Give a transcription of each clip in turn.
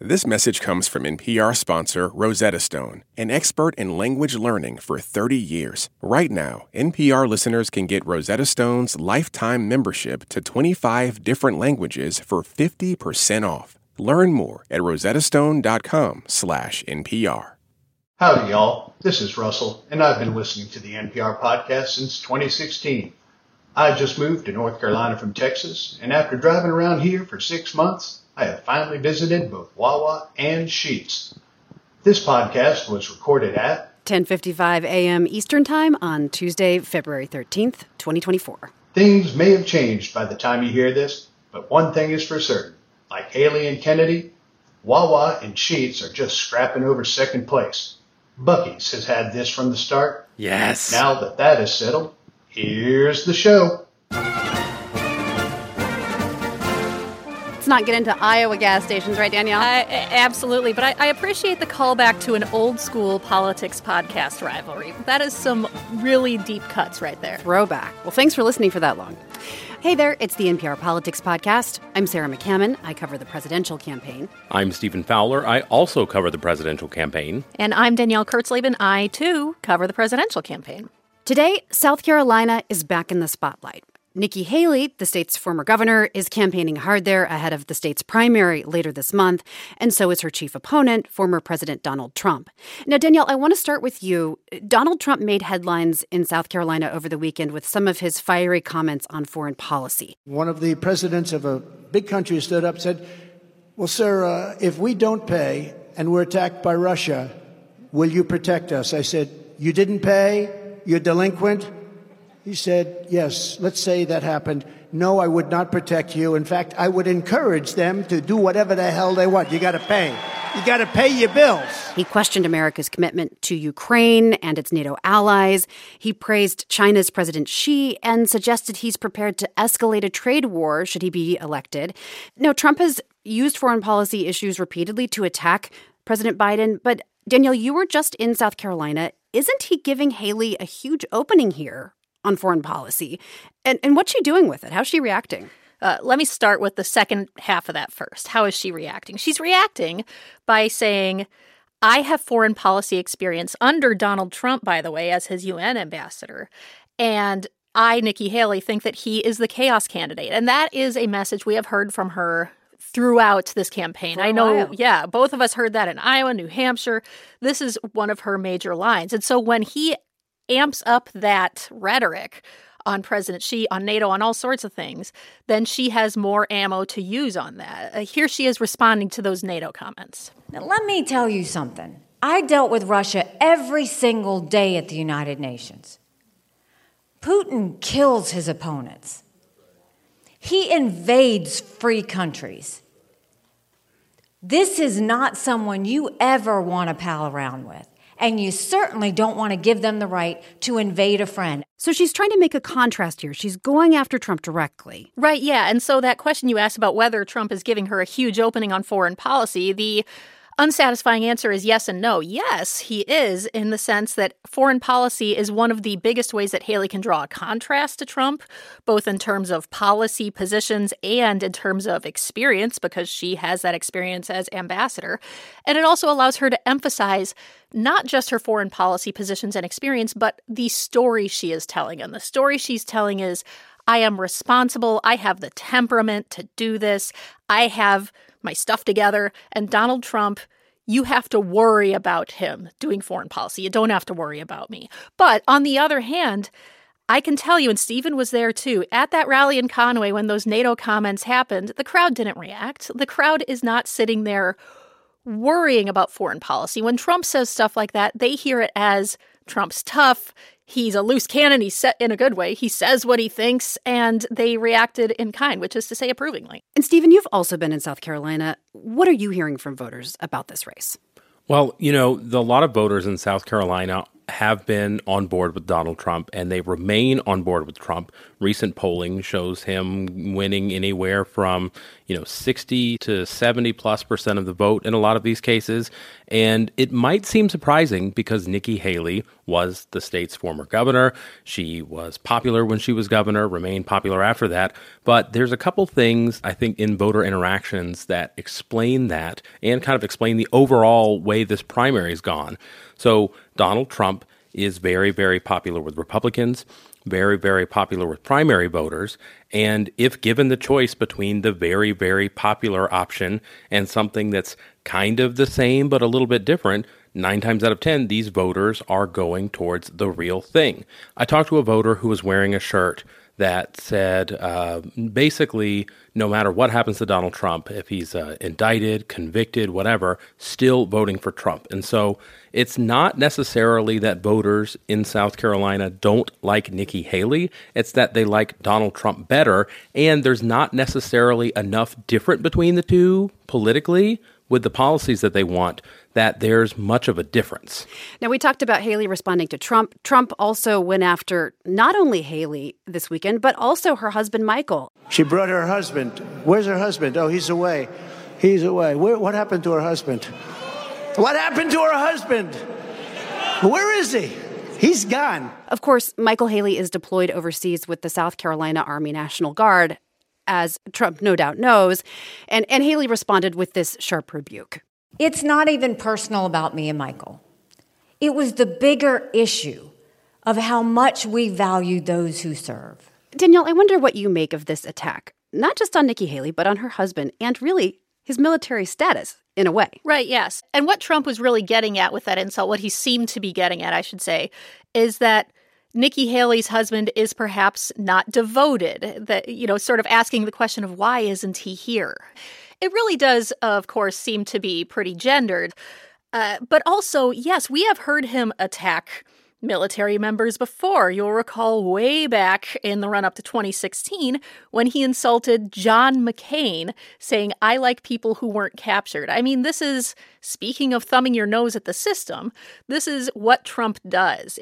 This message comes from NPR sponsor Rosetta Stone, an expert in language learning for 30 years. Right now, NPR listeners can get Rosetta Stone's lifetime membership to 25 different languages for 50% off. Learn more at rosettastone.com/NPR. Howdy, y'all. This is Russell, and I've been listening to the NPR podcast since 2016. I just moved to North Carolina from Texas, and after driving around here for 6 months, I have finally visited both Wawa and Sheetz. This podcast was recorded at 10:55 a.m. Eastern Time on Tuesday, February 13th, 2024. Things may have changed by the time you hear this, but one thing is for certain. Like Haley and Kennedy, Wawa and Sheetz are just scrapping over second place. Buc-ee's has had this from the start. Yes. Now that that is settled, here's the show. Let's not get into Iowa gas stations, right, Danielle? Absolutely, but I appreciate the callback to an old-school politics podcast rivalry. That is some really deep cuts right there. Throwback. Well, thanks for listening for that long. Hey there, it's the NPR Politics Podcast. I'm Sarah McCammon. I cover the presidential campaign. I'm Stephen Fowler. I also cover the presidential campaign. And I'm Danielle Kurtzleben. I, too, cover the presidential campaign. Today, South Carolina is back in the spotlight. Nikki Haley, the state's former governor, is campaigning hard there ahead of the state's primary later this month, and so is her chief opponent, former President Donald Trump. Now, Danielle, I want to start with you. Donald Trump made headlines in South Carolina over the weekend with some of his fiery comments on foreign policy. One of the presidents of a big country stood up and said, well, sir, if we don't pay and we're attacked by Russia, will you protect us? I said, you didn't pay? You're delinquent? He said, yes, let's say that happened. No, I would not protect you. In fact, I would encourage them to do whatever the hell they want. You got to pay. You got to pay your bills. He questioned America's commitment to Ukraine and its NATO allies. He praised China's President Xi and suggested he's prepared to escalate a trade war should he be elected. Now, Trump has used foreign policy issues repeatedly to attack President Biden. But, Danielle, you were just in South Carolina. Isn't he giving Haley a huge opening here on foreign policy? And what's she doing with it? How's she reacting? Let me start with the second half of that first. How is she reacting? She's reacting by saying, I have foreign policy experience under Donald Trump, by the way, as his UN ambassador. And I, Nikki Haley, think that he is the chaos candidate. And that is a message we have heard from her throughout this campaign. I know, yeah, both of us heard that in Iowa, New Hampshire. This is one of her major lines. And so when he amps up that rhetoric on President Xi, on NATO, on all sorts of things, then she has more ammo to use on that. Here she is responding to those NATO comments. Now, let me tell you something. I dealt with Russia every single day at the United Nations. Putin kills his opponents. He invades free countries. This is not someone you ever want to pal around with. And you certainly don't want to give them the right to invade a friend. So she's trying to make a contrast here. She's going after Trump directly. Right, yeah. And so that question you asked about whether Trump is giving her a huge opening on foreign policy, the unsatisfying answer is yes and no. Yes, he is, in the sense that foreign policy is one of the biggest ways that Haley can draw a contrast to Trump, both in terms of policy positions and in terms of experience, because she has that experience as ambassador. And it also allows her to emphasize not just her foreign policy positions and experience, but the story she is telling. And the story she's telling is, I am responsible, I have the temperament to do this, I have my stuff together, and Donald Trump, you have to worry about him doing foreign policy. You don't have to worry about me. But on the other hand, I can tell you, and Stephen was there too, at that rally in Conway when those NATO comments happened, the crowd didn't react. The crowd is not sitting there worrying about foreign policy. When Trump says stuff like that, they hear it as Trump's tough, he's a loose cannon, he's set in a good way, he says what he thinks, and they reacted in kind, which is to say approvingly. And Stephen, you've also been in South Carolina. What are you hearing from voters about this race? Well, a lot of voters in South Carolina have been on board with Donald Trump, and they remain on board with Trump. Recent polling shows him winning anywhere from 60 to 70+% of the vote in a lot of these cases. And it might seem surprising because Nikki Haley was the state's former governor. She was popular when she was governor, remained popular after that. But there's a couple things, I think, in voter interactions that explain that and kind of explain the overall way this primary's gone. So Donald Trump is very, very popular with Republicans, very, very popular with primary voters. And if given the choice between the very, very popular option and something that's kind of the same but a little bit different, 9 times out of 10, these voters are going towards the real thing. I talked to a voter who was wearing a shirt that said, basically, no matter what happens to Donald Trump, if he's indicted, convicted, whatever, still voting for Trump. And so it's not necessarily that voters in South Carolina don't like Nikki Haley. It's that they like Donald Trump better. And there's not necessarily enough different between the two politically with the policies that they want, that there's much of a difference. Now, we talked about Haley responding to Trump. Trump also went after not only Haley this weekend, but also her husband, Michael. She brought her husband. Where's her husband? Oh, he's away. He's away. What happened to her husband? What happened to her husband? Where is he? He's gone. Of course, Michael Haley is deployed overseas with the South Carolina Army National Guard, as Trump no doubt knows. And Haley responded with this sharp rebuke. It's not even personal about me and Michael. It was the bigger issue of how much we value those who serve. Danielle, I wonder what you make of this attack, not just on Nikki Haley, but on her husband and really his military status, in a way. Right, yes. And what Trump was really getting at with that insult, what he seemed to be getting at, I should say, is that Nikki Haley's husband is perhaps not devoted, that, sort of asking the question of why isn't he here? It really does, of course, seem to be pretty gendered. But also, yes, we have heard him attack military members before. You'll recall way back in the run-up to 2016 when he insulted John McCain, saying, "I like people who weren't captured." I mean, this is, speaking of thumbing your nose at the system, this is what Trump does.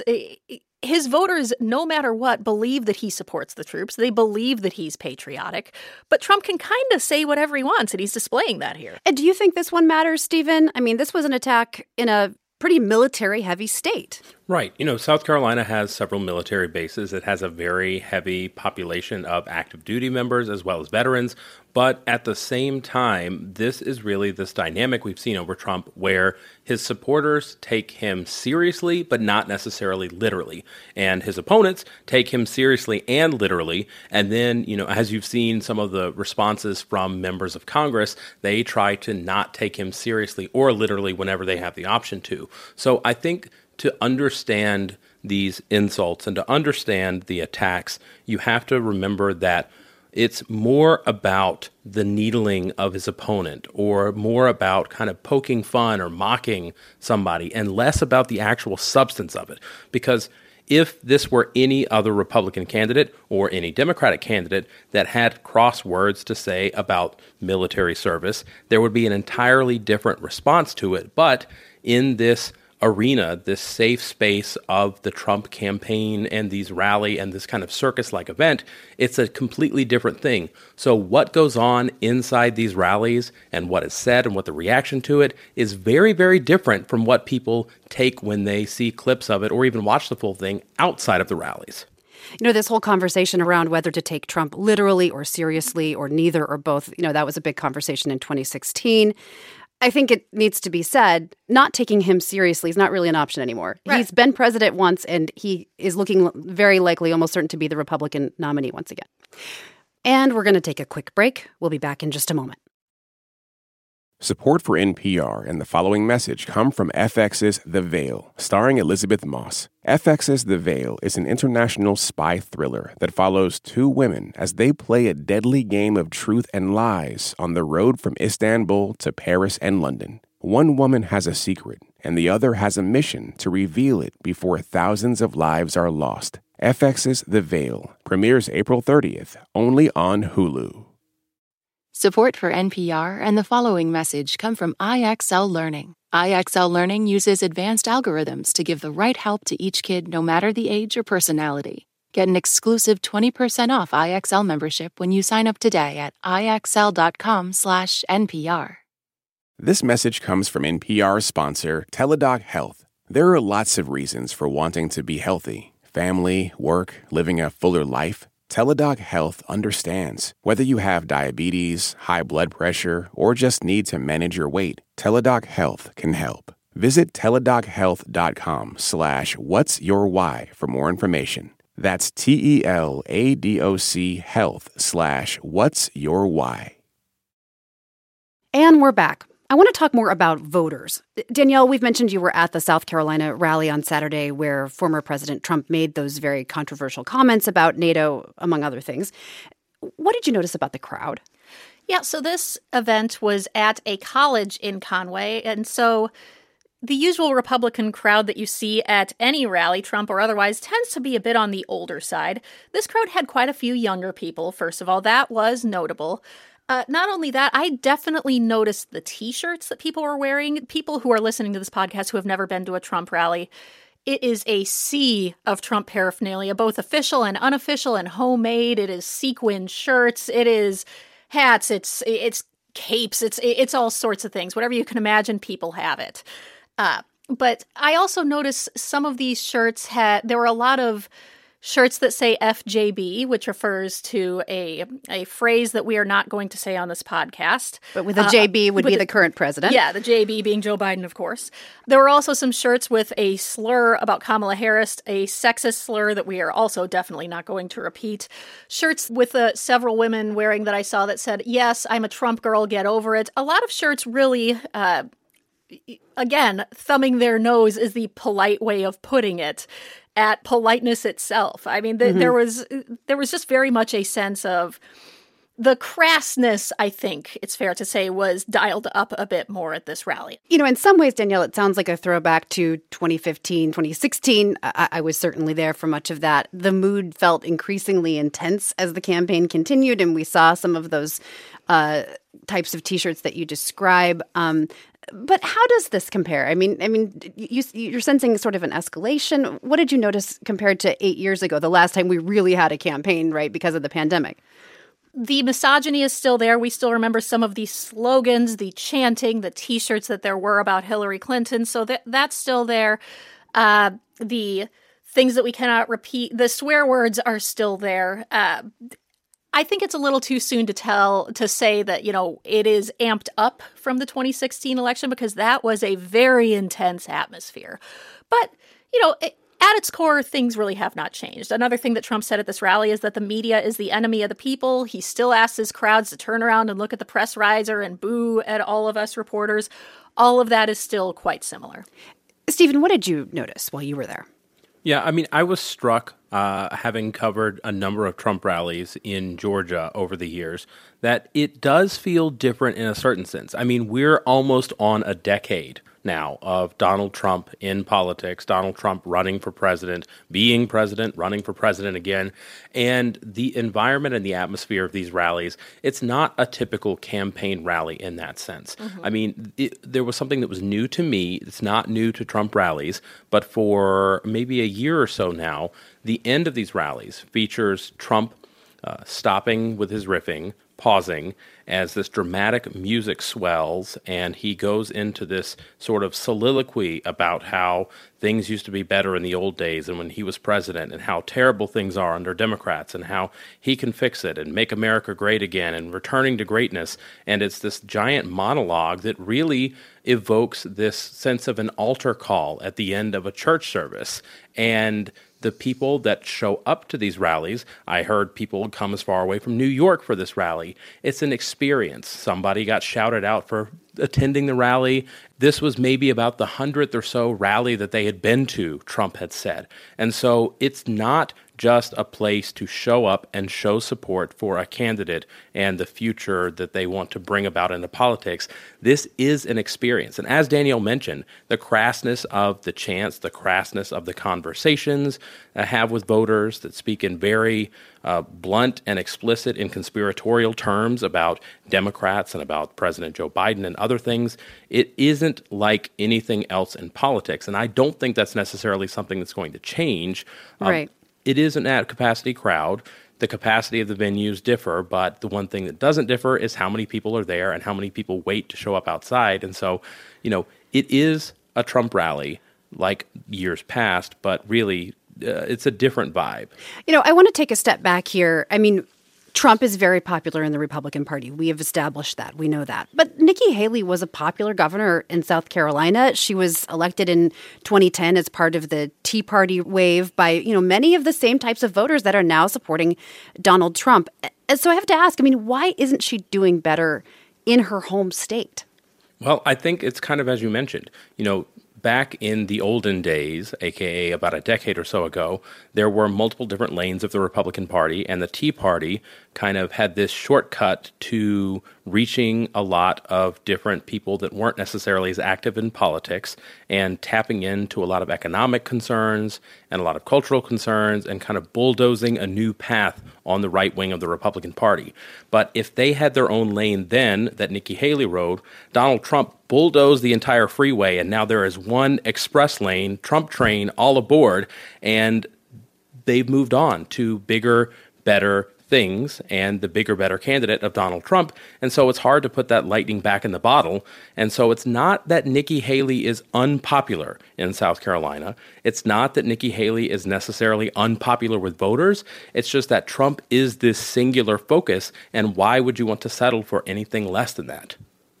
His voters, no matter what, believe that he supports the troops. They believe that he's patriotic. But Trump can kind of say whatever he wants, and he's displaying that here. And do you think this one matters, Stephen? I mean, this was an attack in a pretty military-heavy state. Right. South Carolina has several military bases. It has a very heavy population of active duty members as well as veterans. But at the same time, this is really this dynamic we've seen over Trump where his supporters take him seriously, but not necessarily literally. And his opponents take him seriously and literally. And then, as you've seen some of the responses from members of Congress, they try to not take him seriously or literally whenever they have the option to. So I think to understand these insults and to understand the attacks, you have to remember that it's more about the needling of his opponent or more about kind of poking fun or mocking somebody and less about the actual substance of it. Because if this were any other Republican candidate or any Democratic candidate that had cross words to say about military service, there would be an entirely different response to it. But in this arena, this safe space of the Trump campaign and these rally and this kind of circus-like event, it's a completely different thing. So what goes on inside these rallies and what is said and what the reaction to it is very, very different from what people take when they see clips of it or even watch the full thing outside of the rallies. This whole conversation around whether to take Trump literally or seriously or neither or both, that was a big conversation in 2016. I think it needs to be said, not taking him seriously is not really an option anymore. Right. He's been president once, and he is looking very likely, almost certain to be the Republican nominee once again. And we're going to take a quick break. We'll be back in just a moment. Support for NPR and the following message come from FX's The Veil, starring Elizabeth Moss. FX's The Veil is an international spy thriller that follows two women as they play a deadly game of truth and lies on the road from Istanbul to Paris and London. One woman has a secret, and the other has a mission to reveal it before thousands of lives are lost. FX's The Veil premieres April 30th, only on Hulu. Support for NPR and the following message come from IXL Learning. IXL Learning uses advanced algorithms to give the right help to each kid no matter the age or personality. Get an exclusive 20% off IXL membership when you sign up today at IXL.com/NPR. This message comes from NPR sponsor Teladoc Health. There are lots of reasons for wanting to be healthy. Family, work, living a fuller life. Teladoc Health understands. Whether you have diabetes, high blood pressure, or just need to manage your weight, Teladoc Health can help. Visit teladochealth.com/whatsyourwhy for more information. That's TELADOC health/whatsyourwhy. And we're back. I want to talk more about voters. Danielle, we've mentioned you were at the South Carolina rally on Saturday where former President Trump made those very controversial comments about NATO, among other things. What did you notice about the crowd? Yeah, so this event was at a college in Conway, and so the usual Republican crowd that you see at any rally, Trump or otherwise, tends to be a bit on the older side. This crowd had quite a few younger people, first of all. That was notable. Not only that, I definitely noticed the T-shirts that people were wearing. People who are listening to this podcast who have never been to a Trump rally, it is a sea of Trump paraphernalia, both official and unofficial and homemade. It is sequin shirts. It is hats. It's capes. It's all sorts of things. Whatever you can imagine, people have it. But I also noticed some of these shirts there were a lot of shirts that say FJB, which refers to a phrase that we are not going to say on this podcast. But with a JB would be the current president. Yeah, the JB being Joe Biden, of course. There were also some shirts with a slur about Kamala Harris, a sexist slur that we are also definitely not going to repeat. Shirts with several women wearing that I saw that said, "Yes, I'm a Trump girl, get over it." A lot of shirts really, again, thumbing their nose is the polite way of putting it at politeness itself. I mean, there was just very much a sense of the crassness, I think it's fair to say, was dialed up a bit more at this rally. You know, in some ways, Danielle, it sounds like a throwback to 2015, 2016. I was certainly there for much of that. The mood felt increasingly intense as the campaign continued, and we saw some of those types of T-shirts that you describe. But how does this compare? I mean, you're sensing sort of an escalation. What did you notice compared to 8 years ago, the last time we really had a campaign, right, because of the pandemic? The misogyny is still there. We still remember some of the slogans, the chanting, the T-shirts that there were about Hillary Clinton. So that's still there. The things that we cannot repeat, the swear words are still there. I think it's a little too soon to say that, you know, it is amped up from the 2016 election because that was a very intense atmosphere. But, you know, at its core, things really have not changed. Another thing that Trump said at this rally is that the media is the enemy of the people. He still asks his crowds to turn around and look at the press riser and boo at all of us reporters. All of that is still quite similar. Stephen, what did you notice while you were there? Yeah, I mean, I was struck, having covered a number of Trump rallies in Georgia over the years, that it does feel different in a certain sense. I mean, we're almost on a decade now of Donald Trump in politics, Donald Trump running for president, being president, running for president again. And the environment and the atmosphere of these rallies, it's not a typical campaign rally in that sense. Mm-hmm. I mean, there was something that was new to me. It's not new to Trump rallies, but for maybe a year or so now, the end of these rallies features Trump stopping with his riffing, pausing as this dramatic music swells, and he goes into this sort of soliloquy about how things used to be better in the old days and when he was president, and how terrible things are under Democrats, and how he can fix it and make America great again and returning to greatness. And it's this giant monologue that really evokes this sense of an altar call at the end of a church service. And the people that show up to these rallies, I heard people come as far away from New York for this rally. It's an experience. Somebody got shouted out for attending the rally. This was maybe about the 100th or so rally that they had been to, Trump had said. And so it's not just a place to show up and show support for a candidate and the future that they want to bring about into politics. This is an experience. And as Danielle mentioned, the crassness of the chants, the crassness of the conversations I have with voters that speak in very blunt and explicit and conspiratorial terms about Democrats and about President Joe Biden and other things, it isn't like anything else in politics. And I don't think that's necessarily something that's going to change. Right. It is an at-capacity crowd. The capacity of the venues differ, but the one thing that doesn't differ is how many people are there and how many people wait to show up outside. And so, it is a Trump rally like years past, but really it's a different vibe. I want to take a step back here. I mean, Trump is very popular in the Republican Party. We have established that. We know that. But Nikki Haley was a popular governor in South Carolina. She was elected in 2010 as part of the Tea Party wave by, many of the same types of voters that are now supporting Donald Trump. And so I have to ask, why isn't she doing better in her home state? Well, I think it's kind of as you mentioned. Back in the olden days, aka about a decade or so ago, there were multiple different lanes of the Republican Party, and the Tea Party kind of had this shortcut to reaching a lot of different people that weren't necessarily as active in politics and tapping into a lot of economic concerns and a lot of cultural concerns and kind of bulldozing a new path on the right wing of the Republican Party. But if they had their own lane then that Nikki Haley rode, Donald Trump bulldozed the entire freeway, and now there is one express lane, Trump train, all aboard, and they've moved on to bigger, better things and the bigger, better candidate of Donald Trump. And so it's hard to put that lightning back in the bottle. And so it's not that Nikki Haley is unpopular in South Carolina. It's not that Nikki Haley is necessarily unpopular with voters. It's just that Trump is this singular focus. And why would you want to settle for anything less than that?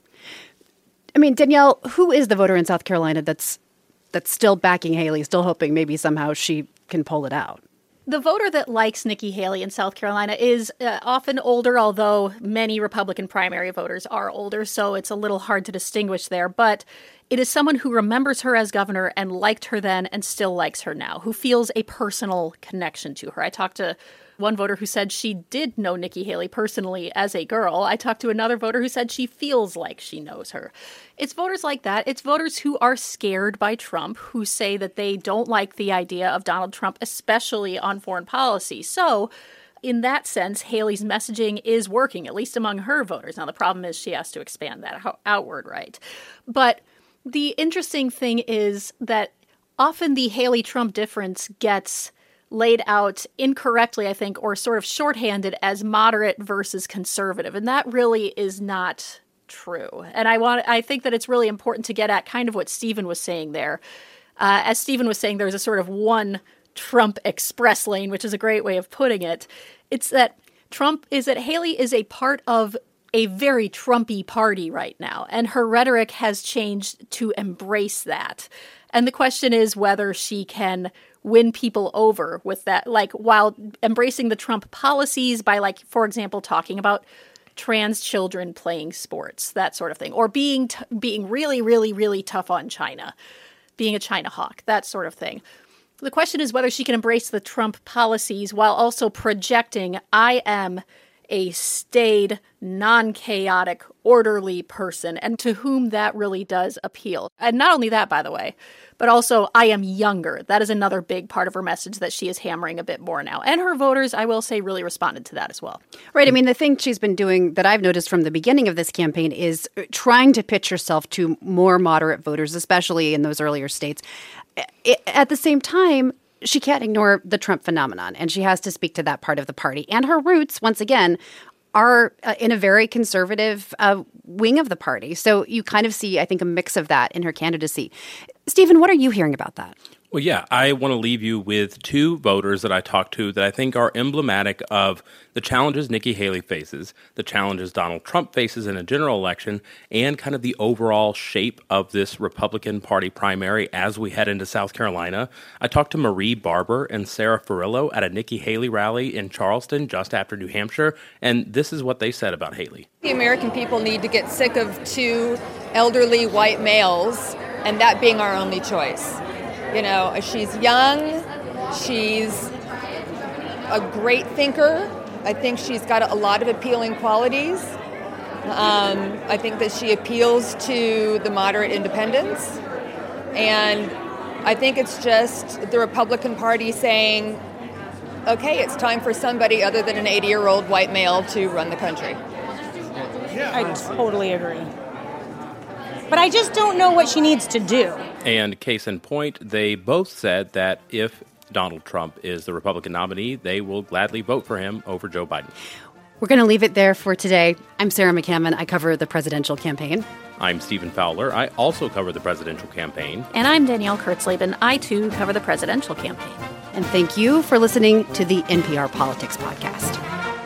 Danielle, who is the voter in South Carolina that's still backing Haley, still hoping maybe somehow she can pull it out? The voter that likes Nikki Haley in South Carolina is often older, although many Republican primary voters are older, so it's a little hard to distinguish there. But it is someone who remembers her as governor and liked her then and still likes her now, who feels a personal connection to her. I talked to one voter who said she did know Nikki Haley personally as a girl. I talked to another voter who said she feels like she knows her. It's voters like that. It's voters who are scared by Trump, who say that they don't like the idea of Donald Trump, especially on foreign policy. So in that sense, Haley's messaging is working, at least among her voters. Now, the problem is she has to expand that outward, right? But the interesting thing is that often the Haley-Trump difference gets laid out incorrectly, I think, or sort of shorthanded as moderate versus conservative. And that really is not true. And I think that it's really important to get at kind of what Stephen was saying there. As Stephen was saying, there's a sort of one Trump express lane, which is a great way of putting it. It's that Haley is a part of a very Trumpy party right now, and her rhetoric has changed to embrace that. And the question is whether she can win people over with that, while embracing the Trump policies by, for example, talking about trans children playing sports, that sort of thing, or being really, really, really tough on China, being a China hawk, that sort of thing. The question is whether she can embrace the Trump policies while also projecting, I am a staid, non-chaotic, orderly person, and to whom that really does appeal. And not only that, by the way, but also I am younger. That is another big part of her message that she is hammering a bit more now. And her voters, I will say, really responded to that as well. Right. The thing she's been doing that I've noticed from the beginning of this campaign is trying to pitch herself to more moderate voters, especially in those earlier states. At the same time, she can't ignore the Trump phenomenon, and she has to speak to that part of the party. And her roots, once again, are in a very conservative wing of the party. So you kind of see, I think, a mix of that in her candidacy. Stephen, what are you hearing about that? Well, yeah, I want to leave you with two voters that I talked to that I think are emblematic of the challenges Nikki Haley faces, the challenges Donald Trump faces in a general election, and kind of the overall shape of this Republican Party primary as we head into South Carolina. I talked to Marie Barber and Sarah Ferrillo at a Nikki Haley rally in Charleston just after New Hampshire, and this is what they said about Haley. The American people need to get sick of two elderly white males and that being our only choice. She's young, she's a great thinker. I think she's got a lot of appealing qualities. I think that she appeals to the moderate independents. And I think it's just the Republican Party saying, okay, it's time for somebody other than an 80-year-old white male to run the country. I totally agree. But I just don't know what she needs to do. And case in point, they both said that if Donald Trump is the Republican nominee, they will gladly vote for him over Joe Biden. We're going to leave it there for today. I'm Sarah McCammon. I cover the presidential campaign. I'm Stephen Fowler. I also cover the presidential campaign. And I'm Danielle Kurtzleben. I, too, cover the presidential campaign. And thank you for listening to the NPR Politics Podcast.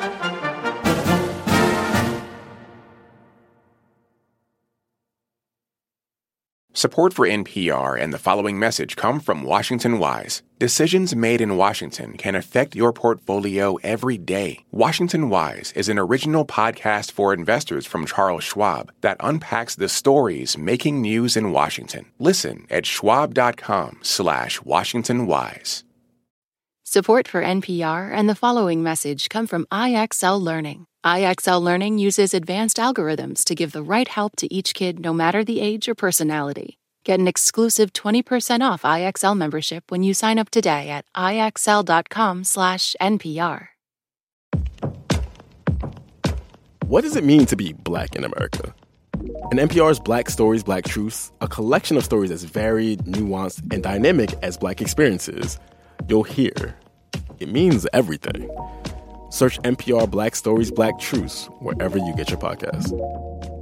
Support for NPR and the following message come from Washington Wise. Decisions made in Washington can affect your portfolio every day. Washington Wise is an original podcast for investors from Charles Schwab that unpacks the stories making news in Washington. Listen at schwab.com/WashingtonWise. Support for NPR and the following message come from IXL Learning. IXL Learning uses advanced algorithms to give the right help to each kid no matter the age or personality. Get an exclusive 20% off IXL membership when you sign up today at IXL.com/NPR. What does it mean to be Black in America? In NPR's Black Stories, Black Truths, a collection of stories as varied, nuanced, and dynamic as Black experiences, you'll hear it means everything. Search NPR Black Stories, Black Truths wherever you get your podcasts.